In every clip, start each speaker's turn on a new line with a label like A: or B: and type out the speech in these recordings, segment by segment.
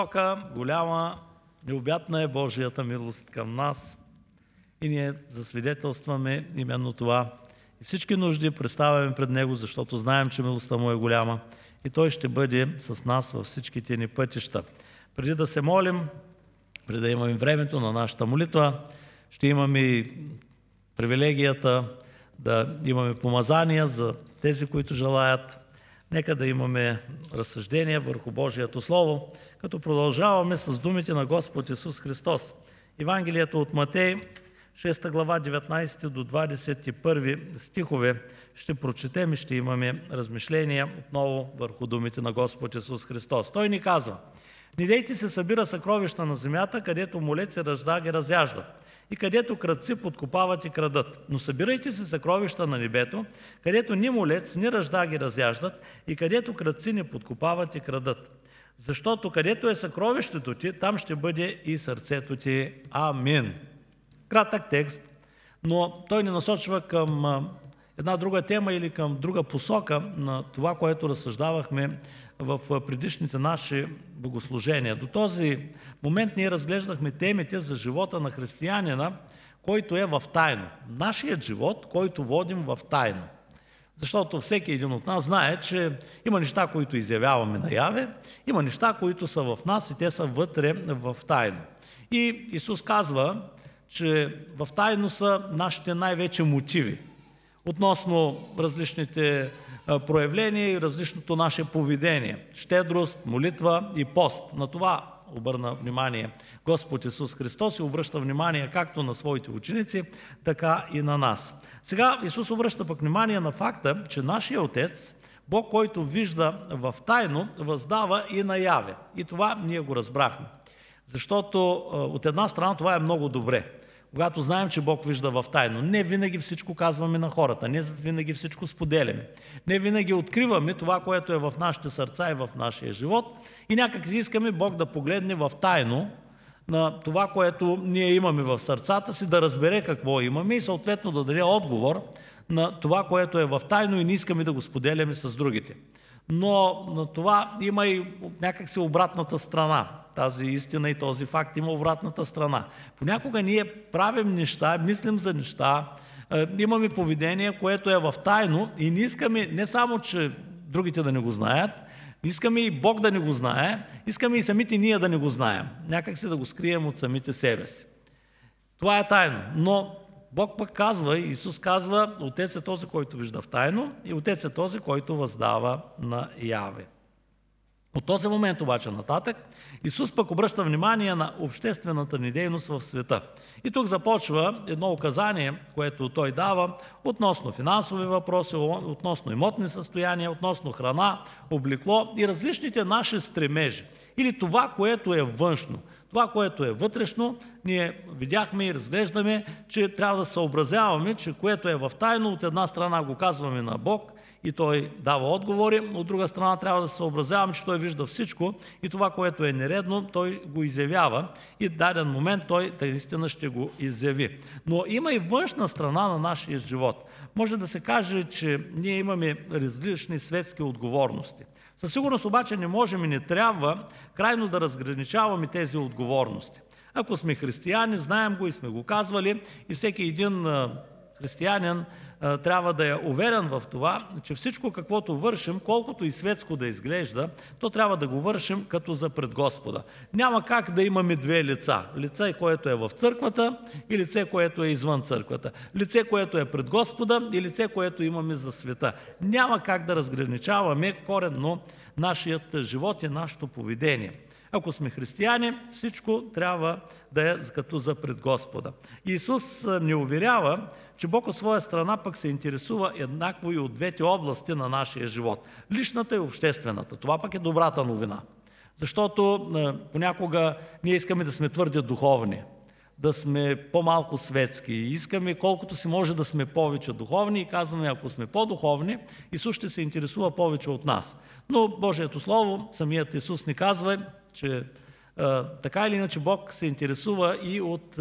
A: Голяма, необятна е Божията милост към нас и ние засвидетелстваме именно това. И всички нужди представяме пред Него, защото знаем, че милостта Му е голяма и Той ще бъде с нас във всичките ни пътища. Преди да се молим, преди да имаме времето на нашата молитва, ще имаме и привилегията да имаме помазания за тези, които желаят. Нека да имаме разсъждение върху Божието Слово, като продължаваме с думите на Господ Исус Христос. Евангелието от Матей, 6 глава, 19 до 21 стихове ще прочетем и ще имаме размишления отново върху думите на Господ Исус Христос. Той ни казва: „Не дейте се събира съкровища на земята, където молеци ръжда ги разяждат, и където крадци подкопават и крадат. Но събирайте се съкровища на небето, където ни молец, ни ръжда ги разяждат, и където крадци не подкопават и крадат. Защото където е съкровището ти, там ще бъде и сърцето ти. Амин.“ Кратък текст, но той ни насочва към една друга тема или към друга посока на това, което разсъждавахме в предишните наши богослужения. До този момент ние разглеждахме темите за живота на християнина, който е в тайно. Нашият живот, който водим в тайно. Защото всеки един от нас знае, че има неща, които изявяваме наяве, има неща, които са в нас и те са вътре в тайно. И Исус казва, че в тайно са нашите най-вече мотиви относно различните проявления и различното наше поведение. Щедрост, молитва и пост. На това обърна внимание Господ Исус Христос и обръща внимание както на своите ученици, така и на нас. Сега Исус обръща пък внимание на факта, че нашия Отец, Бог, който вижда в тайно, въздава и наяве. И това ние го разбрахме. Защото от една страна това е много добре. Когато знаем, че Бог вижда в тайно, не винаги всичко казваме на хората, не винаги всичко споделяме, не винаги откриваме това, което е в нашите сърца и в нашия живот и някак си искаме Бог да погледне в тайно на това, което ние имаме в сърцата си, да разбере какво имаме и съответно да даде отговор на това, което е в тайно и не искаме да го споделяме с другите. Но на това има и някакси обратната страна. Тази истина и този факт има обратната страна. Понякога ние правим неща, мислим за неща, имаме поведение, което е в тайно и не искаме не само, че другите да не го знаят, искаме и Бог да не го знае, искаме и самите ние да не го знаем. Някак си да го скрием от самите себе си. Това е тайно, но Бог пък казва, Исус казва, Отец е този, който вижда в тайно и Отец е този, който въздава на яве. От този момент обаче нататък Исус пък обръща внимание на обществената ни дейност в света. И тук започва едно указание, което Той дава относно финансови въпроси, относно имотни състояния, относно храна, облекло и различните наши стремежи. Или това, което е външно. Това, което е вътрешно, ние видяхме и разглеждаме, че трябва да съобразяваме, че което е в тайно, от една страна го казваме на Бог и Той дава отговори, от друга страна трябва да се съобразяваме, че Той вижда всичко и това, което е нередно, Той го изявява и в даден момент Той наистина ще го изяви. Но има и външна страна на нашия живот. Може да се каже, че ние имаме различни светски отговорности. Със сигурност обаче не можем и не трябва крайно да разграничаваме тези отговорности. Ако сме християни, знаем го и сме го казвали и всеки един християнин трябва да е уверен в това, че всичко каквото вършим, колкото и светско да изглежда, то трябва да го вършим като за пред Господа. Няма как да имаме две лица. Лице, което е в църквата и лице, което е извън църквата. Лице, което е пред Господа и лице, което имаме за света. Няма как да разграничаваме коренно нашият живот и нашето поведение. Ако сме християни, всичко трябва да е като за пред Господа. Исус ни уверява, че Бог от своя страна пък се интересува еднакво и от двете области на нашия живот. Личната и обществената. Това пък е добрата новина. Защото понякога ние искаме да сме твърде духовни, да сме по-малко светски. Искаме колкото си може да сме повече духовни и казваме, ако сме по-духовни, Исус ще се интересува повече от нас. Но Божието Слово, самият Исус ни казва, че така или иначе Бог се интересува и от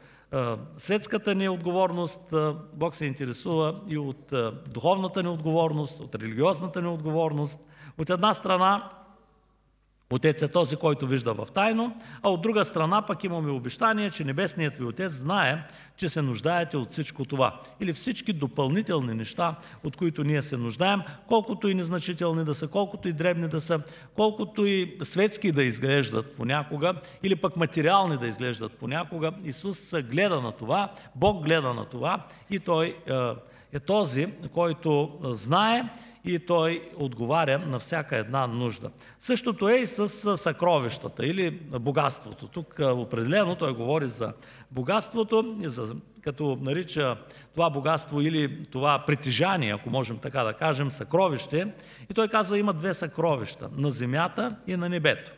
A: светската ни отговорност, Бог се интересува и от духовната ни отговорност, от религиозната ни отговорност. От една страна Отец е този, който вижда в тайно, а от друга страна пък имаме обещание, че Небесният ви Отец знае, че се нуждаете от всичко това. Или всички допълнителни неща, от които ние се нуждаем, колкото и незначителни да са, колкото и дребни да са, колкото и светски да изглеждат понякога, или пък материални да изглеждат понякога. Исус гледа на това, Бог гледа на това и Той е този, който знае и Той отговаря на всяка една нужда. Същото е и с съкровищата или богатството. Тук определено Той говори за богатството, като нарича това богатство или това притежание, ако можем така да кажем, съкровище. И Той казва, има две съкровища – на земята и на небето.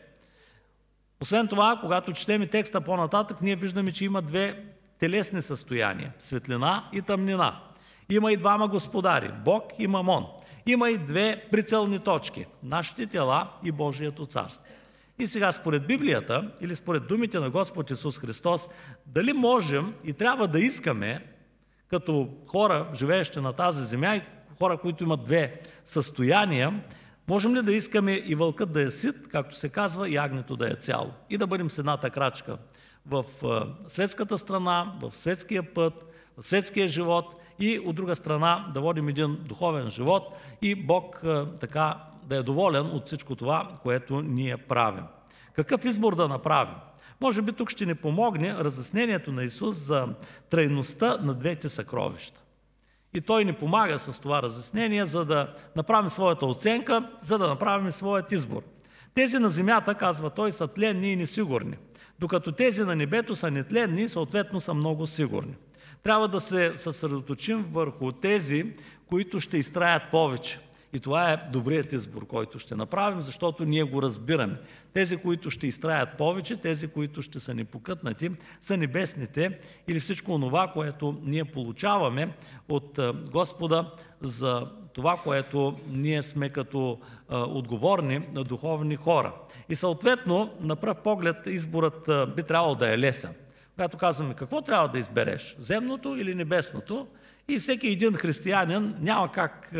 A: Освен това, когато четем и текста по-нататък, ние виждаме, че има две телесни състояния – светлина и тъмнина. Има и двама господари – Бог и Мамон. Има и две прицелни точки – нашите тела и Божието царство. И сега според Библията или според думите на Господ Исус Христос, дали можем и трябва да искаме, като хора, живеещи на тази земя и хора, които имат две състояния, можем ли да искаме и вълкът да е сит, както се казва, и агнето да е цяло? И да бъдем с едната крачка в светската страна, в светския път, в светския живот и от друга страна да водим един духовен живот и Бог така да е доволен от всичко това, което ние правим. Какъв избор да направим? Може би тук ще ни помогне разяснението на Исус за трайността на двете съкровища. И Той ни помага с това разяснение, за да направим своята оценка, за да направим своят избор. Тези на земята, казва Той, са тленни и несигурни, докато тези на небето са нетленни и съответно са много сигурни. Трябва да се съсредоточим върху тези, които ще изтраят повече. И това е добрият избор, който ще направим, защото ние го разбираме. Тези, които ще изтраят повече, тези, които ще са непокътнати, са небесните или всичко онова, което ние получаваме от Господа за това, което ние сме като отговорни духовни хора. И съответно, на пръв поглед, изборът би трябвало да е лесен. Когато казваме какво трябва да избереш, земното или небесното, и всеки един християнин няма как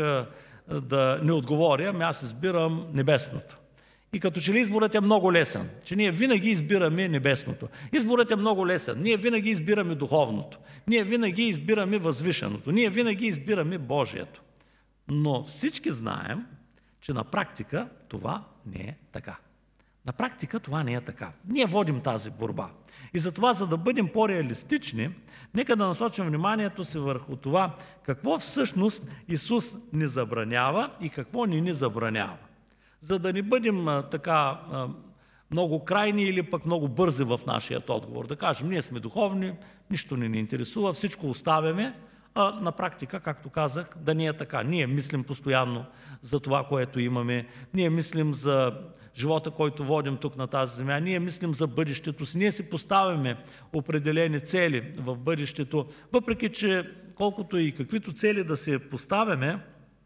A: да не отговори, ами аз избирам небесното. И като че ли изборът е много лесен, че ние винаги избираме небесното. Изборът е много лесен, ние винаги избираме духовното, ние винаги избираме възвишеното, ние винаги избираме Божието. Но всички знаем, че на практика това не е така. На практика това не е така. Ние водим тази борба. И затова, за да бъдем по-реалистични, нека да насочим вниманието си върху това, какво всъщност Исус ни забранява и какво не ни забранява. За да не бъдем така много крайни или пък много бързи в нашия отговор. Да кажем, ние сме духовни, нищо не ни интересува, всичко оставяме, а на практика, както казах, да не е така. Ние мислим постоянно за това, което имаме, ние мислим за живота, който водим тук на тази земя, ние мислим за бъдещето си, ние си поставяме определени цели в бъдещето, въпреки че колкото и каквито цели да се поставяме,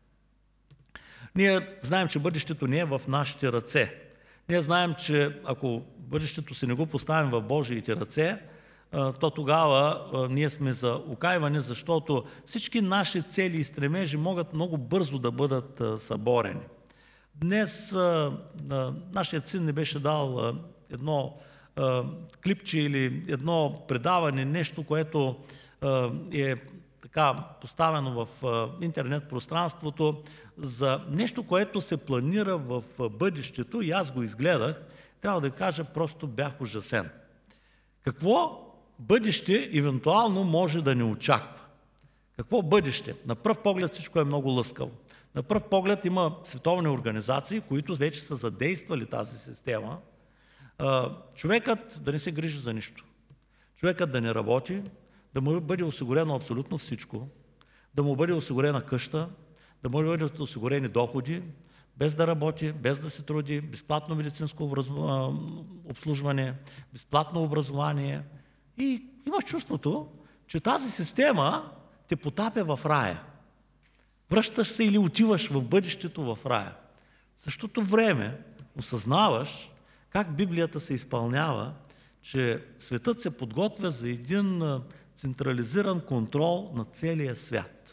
A: ние знаем, че бъдещето не е в нашите ръце. Ние знаем, че ако бъдещето си не го поставим в Божиите ръце, то тогава ние сме за окайване, защото всички наши цели и стремежи могат много бързо да бъдат съборени. Днес нашият син ни беше дал едно клипче или едно предаване, нещо, което е така поставено в интернет пространството за нещо, което се планира в бъдещето и аз го изгледах. Трябва да кажа, просто бях ужасен. Какво бъдеще евентуално може да ни очаква? Какво бъдеще? На пръв поглед всичко е много лъскаво. На пръв поглед има световни организации, които вече са задействали тази система. Човекът да не се грижи за нищо. Човекът да не работи, да му бъде осигурено абсолютно всичко, да му бъде осигурена къща, да му бъдат осигурени доходи, без да работи, без да се труди, безплатно медицинско обслужване, безплатно образование. И имаш чувството, че тази система те потапя в рая. Връщаш се или отиваш в бъдещето в рая. В същото време осъзнаваш как Библията се изпълнява, че светът се подготвя за един централизиран контрол на целия свят.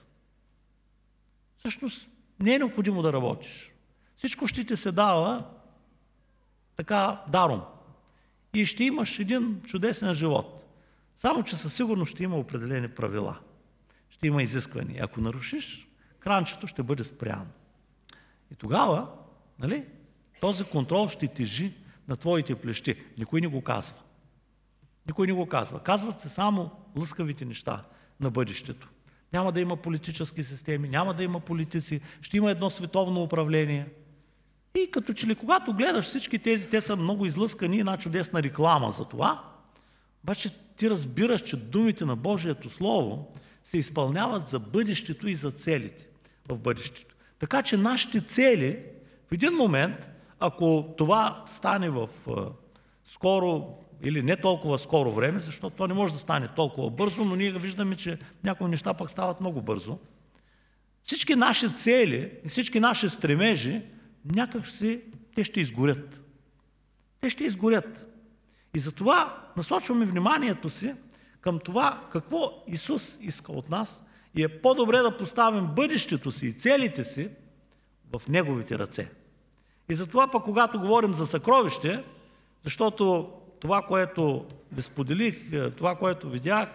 A: Всъщност не е необходимо да работиш. Всичко ще ти се дава така даром. И ще имаш един чудесен живот. Само че със сигурност ще има определени правила. Ще има изисквания. Ако нарушиш, кранчето ще бъде спряно. И тогава, нали, този контрол ще тежи на твоите плещи. Никой не го казва. Никой не го казва. Казват се само лъскавите неща на бъдещето. Няма да има политически системи, няма да има политици, ще има едно световно управление. И като че ли когато гледаш всички тези, те са много излъскани, една чудесна реклама за това, обаче ти разбираш, че думите на Божието Слово се изпълняват за бъдещето и за целите в бъдещето. Така че нашите цели в един момент, ако това стане в скоро или не толкова скоро време, защото то не може да стане толкова бързо, но ние виждаме, че някои неща пък стават много бързо. Всички наши цели и всички наши стремежи някак си те ще изгорят. Те ще изгорят. И затова насочваме вниманието си към това какво Исус иска от нас и е по-добре да поставим бъдещето си и целите си в Неговите ръце. И затова пък когато говорим за съкровище, защото това, което ви споделих, това, което видях,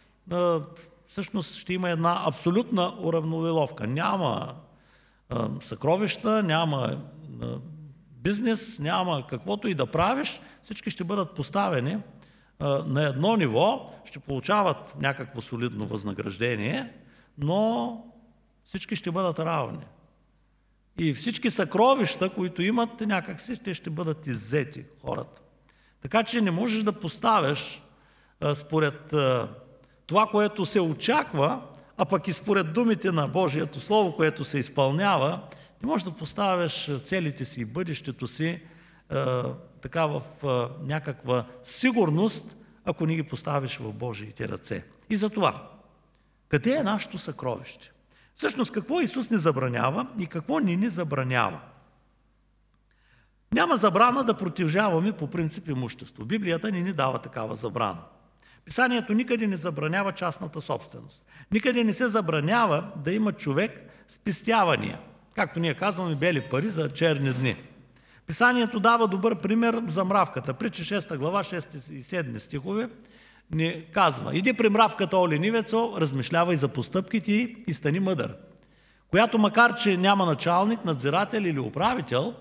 A: всъщност ще има една абсолютна уравниловка. Няма съкровища, няма бизнес, няма каквото и да правиш, всички ще бъдат поставени на едно ниво, ще получават някакво солидно възнаграждение, но всички ще бъдат равни. И всички съкровища, които имат, някакси те ще бъдат иззети хората. Така че не можеш да поставяш според това, което се очаква, а пък и според думите на Божието Слово, което се изпълнява, не можеш да поставяш целите си и бъдещето си така в някаква сигурност, ако не ги поставиш в Божиите ръце. И затова, къде е нашето съкровище? Всъщност, какво Исус ни забранява и какво ни забранява? Няма забрана да протежаваме по принцип имущество. Библията ни дава такава забрана. Писанието никъде не забранява частната собственост. Никъде не се забранява да има човек спестявания. Както ние казваме, бели пари за черни дни. Писанието дава добър пример за мравката. Притчи 6 глава, 6 и 7 стихове ни казва: иди при мравката, о ленивецо, размишлявай за постъпките й и стани мъдър, която макар че няма началник, надзирател или управител,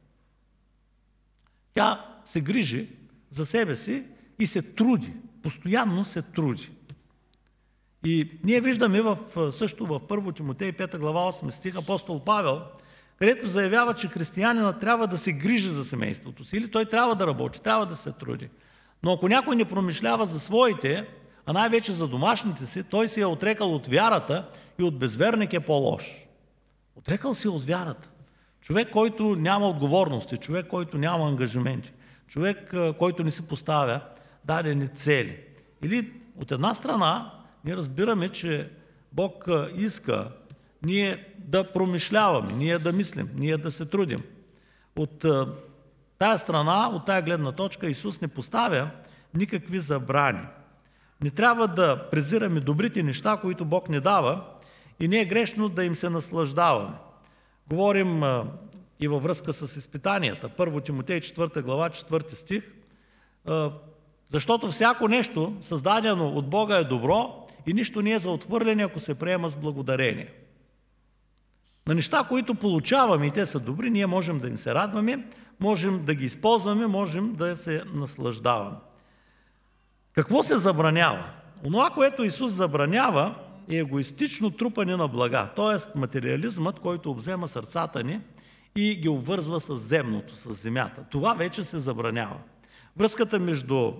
A: тя се грижи за себе си и се труди, постоянно се труди. И ние виждаме също в 1 Тимотей 5 глава 8 стих апостол Павел, където заявява, че християнина трябва да се грижи за семейството си, или той трябва да работи, трябва да се труди. Но ако някой не промишлява за своите, а най-вече за домашните си, той се е отрекал от вярата и от безверник е по-лош. Отрекал се от вярата. Човек, който няма отговорности, човек, който няма ангажименти, човек, който не си поставя дадени цели. Или от една страна ние разбираме, че Бог иска ние да промишляваме, ние да мислим, ние да се трудим. От тая страна, от тая гледна точка, Исус не поставя никакви забрани. Не трябва да презираме добрите неща, които Бог ни дава, и не е грешно да им се наслаждаваме. Говорим и във връзка с изпитанията. 1 Тимотей 4 глава, 4 стих. Защото всяко нещо, създадено от Бога, е добро и нищо не е за отхвърляне, ако се приема с благодарение. На неща, които получаваме и те са добри, ние можем да им се радваме, можем да ги използваме, можем да се наслаждаваме. Какво се забранява? Онова, което Исус забранява, е егоистично трупане на блага, т.е. материализмът, който обзема сърцата ни и ги обвързва с земното, с земята. Това вече се забранява. Връзката между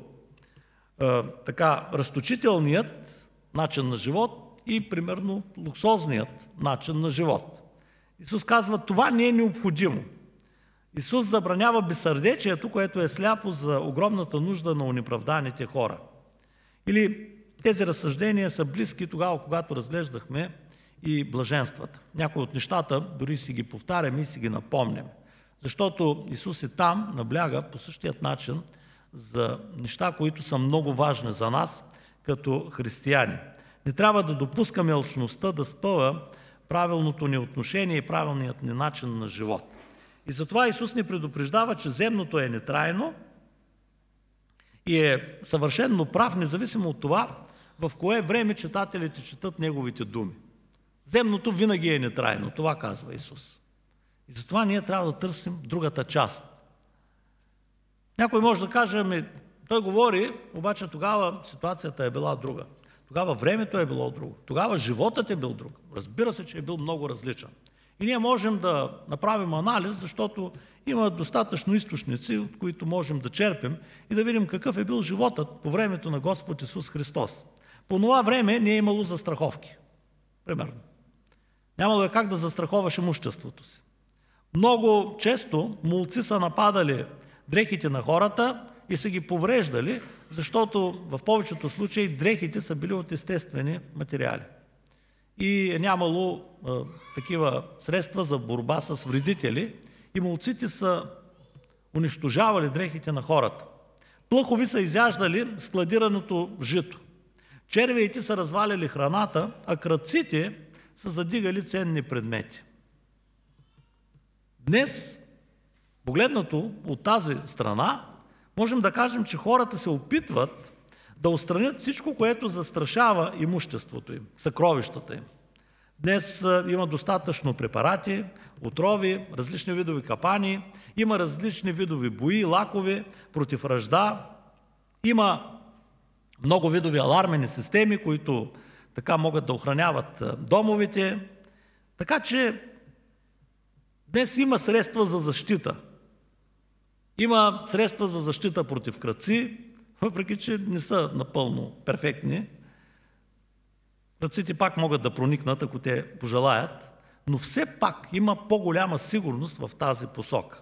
A: разточителният начин на живот и примерно луксозният начин на живот. Исус казва, това не е необходимо. Исус забранява безсърдечието, което е сляпо за огромната нужда на онеправданите хора. Или тези разсъждения са близки тогава, когато разглеждахме и блаженствата. Някои от нещата дори си ги повтаряме и си ги напомняме. Защото Исус и там набляга по същият начин за неща, които са много важни за нас като християни. Не трябва да допускаме алчността да спъва правилното ни отношение и правилният ни начин на живот. И затова Исус ни предупреждава, че земното е нетрайно и е съвършенно прав, независимо от това, в кое време читателите четат Неговите думи. Земното винаги е нетрайно, това казва Исус. И затова ние трябва да търсим другата част. Някой може да каже, ами той говори, обаче тогава ситуацията е била друга. Тогава времето е било друго. Тогава животът е бил друг. Разбира се, че е бил много различен. И ние можем да направим анализ, защото има достатъчно източници, от които можем да черпим и да видим какъв е бил животът по времето на Господ Исус Христос. По това време не е имало застраховки. Примерно. Нямало е как да застраховаш имуществото си. Много често молци са нападали дрехите на хората и са ги повреждали, защото в повечето случаи дрехите са били от естествени материали. И е нямало такива средства за борба с вредители и молците са унищожавали дрехите на хората. Плъхови са изяждали складираното жито. Червеите са разваляли храната, а крадците са задигали ценни предмети. Днес, погледнато от тази страна, можем да кажем, че хората се опитват да отстранят всичко, което застрашава имуществото им, съкровищата им. Днес има достатъчно препарати, отрови, различни видови капани, има различни видови бои, лакове против вражда, има много видови алармени системи, които така могат да охраняват домовете. Така че днес има средства за защита. Има средства за защита против крадци, въпреки че не са напълно перфектни. Крадците пак могат да проникнат, ако те пожелаят, но все пак има по-голяма сигурност в тази посока.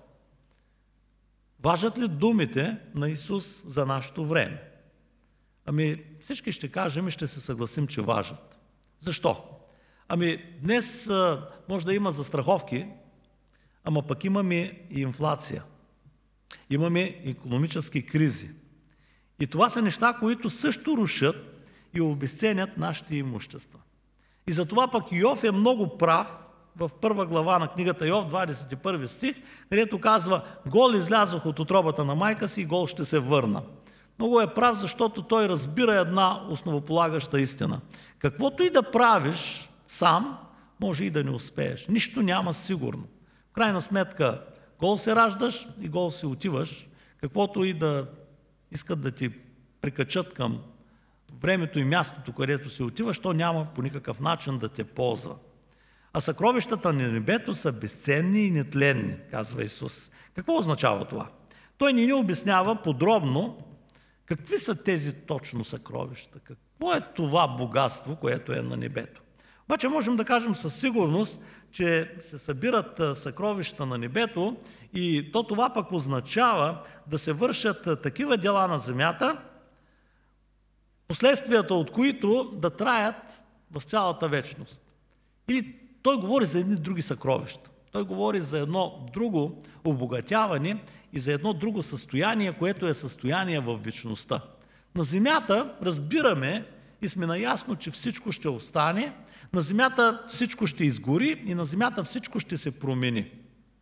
A: Важат ли думите на Исус за нашето време? Ами всички ще кажем и ще се съгласим, че важат. Защо? Ами днес може да има застраховки, ама пък имаме и инфлация. Имаме икономически кризи. И това са неща, които също рушат и обесценят нашите имущества. И затова пък Йов е много прав в първа глава на книгата Йов, 21 стих, където казва: гол излязох от утробата на майка си и гол ще се върна. Много е прав, защото той разбира една основополагаща истина. Каквото и да правиш сам, може и да не успееш. Нищо няма сигурно. В крайна сметка, гол се раждаш и гол си отиваш. Каквото и да искат да ти прикачат към времето и мястото, където си отиваш, то няма по никакъв начин да те ползва. А съкровищата на небето са безценни и нетленни, казва Исус. Какво означава това? Той ни обяснява подробно какви са тези точно съкровища, какво е това богатство, което е на небето. Обаче можем да кажем със сигурност, че се събират съкровища на небето и това пък означава да се вършат такива дела на земята, последствията от които да траят в цялата вечност. Или той говори за едни други съкровища. Той говори за едно друго обогатяване и за едно друго състояние, което е състояние в вечността. На земята разбираме и сме наясно, че всичко ще остане, на земята всичко ще изгори и на земята всичко ще се промени.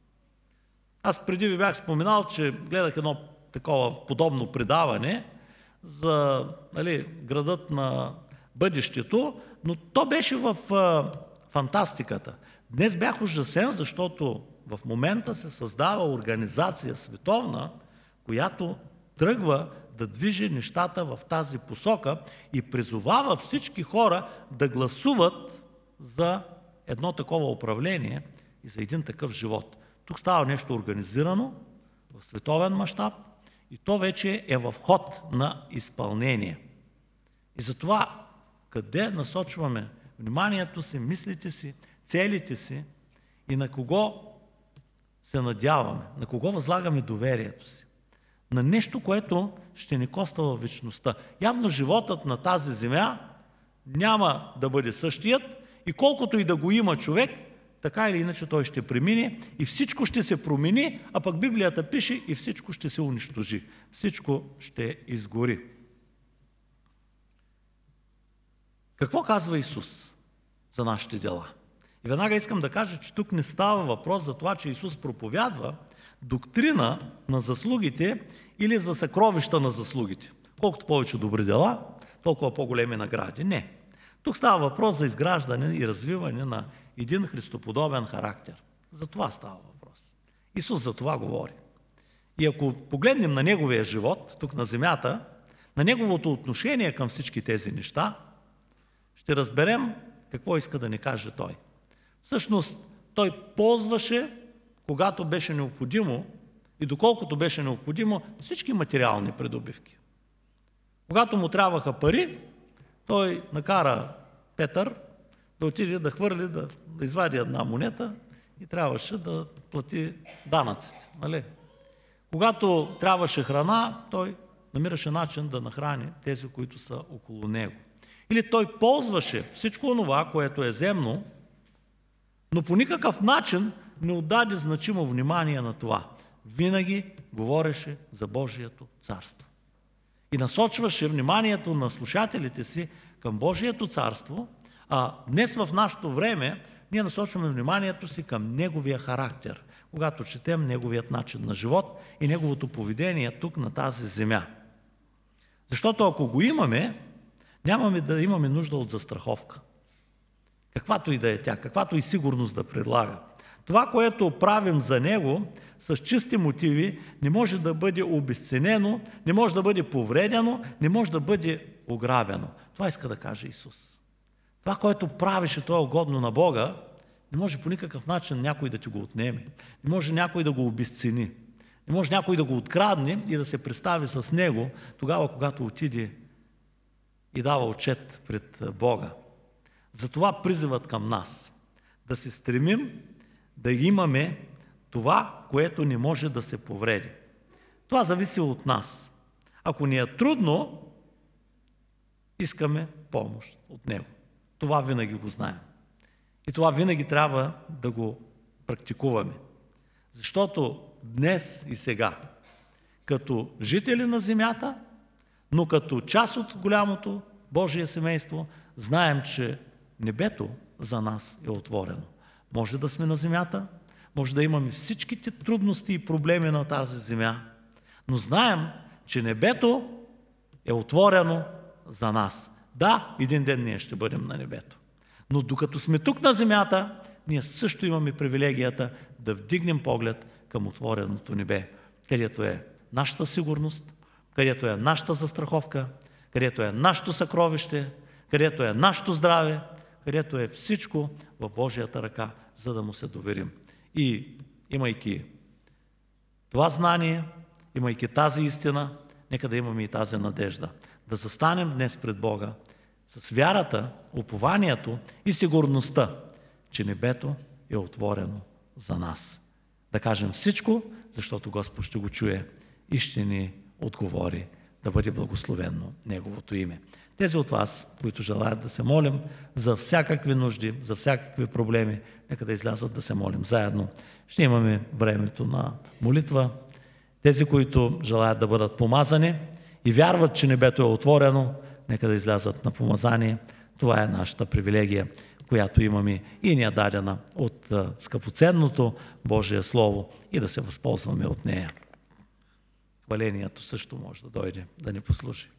A: Аз преди ви бях споменал, че гледах едно такова подобно предаване за градът на бъдещето, но то беше в фантастиката. Днес бях ужасен, защото в момента се създава организация световна, която тръгва да движи нещата в тази посока и призовава всички хора да гласуват за едно такова управление и за един такъв живот. Тук става нещо организирано в световен мащаб и то вече е в ход на изпълнение. И затова къде насочваме вниманието си, мислите си, целите си и на кого се надяваме, на кого възлагаме доверието си? На нещо, което ще ни коства във вечността. Явно животът на тази земя няма да бъде същият и колкото и да го има човек, така или иначе той ще премине и всичко ще се промени, а пък Библията пише и всичко ще се унищожи. Всичко ще изгори. Какво казва Исус за нашите дела? И веднага искам да кажа, че тук не става въпрос за това, че Исус проповядва доктрина на заслугите или за съкровища на заслугите. Колкото повече добри дела, толкова по-големи награди. Не. Тук става въпрос за изграждане и развиване на един христоподобен характер. За това става въпрос. Исус за това говори. И ако погледнем на Неговия живот, тук на земята, на Неговото отношение към всички тези неща, ще разберем какво иска да ни каже Той. Всъщност, Той ползваше, когато беше необходимо и доколкото беше необходимо, всички материални придобивки. Когато му трябваха пари, той накара Петър да отиде да хвърли, да извади една монета и трябваше да плати данъците. Нали? Когато трябваше храна, той намираше начин да нахрани тези, които са около него. Или той ползваше всичко това, което е земно, но по никакъв начин не отдаде значимо внимание на това. Винаги говореше за Божието царство. И насочваше вниманието на слушателите си към Божието царство, а днес в нашето време ние насочваме вниманието си към Неговия характер, когато четем Неговият начин на живот и Неговото поведение тук на тази земя. Защото ако го имаме, нямаме да имаме нужда от застраховка. Каквато и да е тя, каквато и сигурност да предлага. Това, което правим за Него, с чисти мотиви, не може да бъде обезценено, не може да бъде повредено, не може да бъде ограбено. Това иска да каже Исус. Това, което правиш, то е угодно на Бога, не може по никакъв начин някой да ти го отнеме. Не може някой да го обезцени. Не може някой да го открадне и да се представи с Него тогава, когато отиде и дава отчет пред Бога. Затова призивът към нас да се стремим да имаме това, което не може да се повреди. Това зависи от нас. Ако ни е трудно, искаме помощ от Него. Това винаги го знаем. И това винаги трябва да го практикуваме. Защото днес и сега, като жители на земята, но като част от голямото Божие семейство, знаем, че небето за нас е отворено. Може да сме на земята, може да имаме всичките трудности и проблеми на тази земя, но знаем, че небето е отворено за нас. Да, един ден ние ще бъдем на небето. Но докато сме тук на земята, ние също имаме привилегията да вдигнем поглед към отвореното небе, където е нашата сигурност, където е нашата застраховка, където е нашето съкровище, където е нашето здраве, където е всичко в Божията ръка, за да му се доверим. И имайки това знание, имайки тази истина, нека да имаме и тази надежда. Да застанем днес пред Бога с вярата, упованието и сигурността, че небето е отворено за нас. Да кажем всичко, защото Господ ще го чуе и ще ни отговори. Да бъде благословено Неговото име. Тези от вас, които желаят да се молим за всякакви нужди, за всякакви проблеми, нека да излязат да се молим заедно. Ще имаме времето на молитва. Тези, които желаят да бъдат помазани и вярват, че небето е отворено, нека да излязат на помазание. Това е нашата привилегия, която имаме и ни е дадена от скъпоценното Божие Слово и да се възползваме от нея. Хвалението също може да дойде да ни послужи.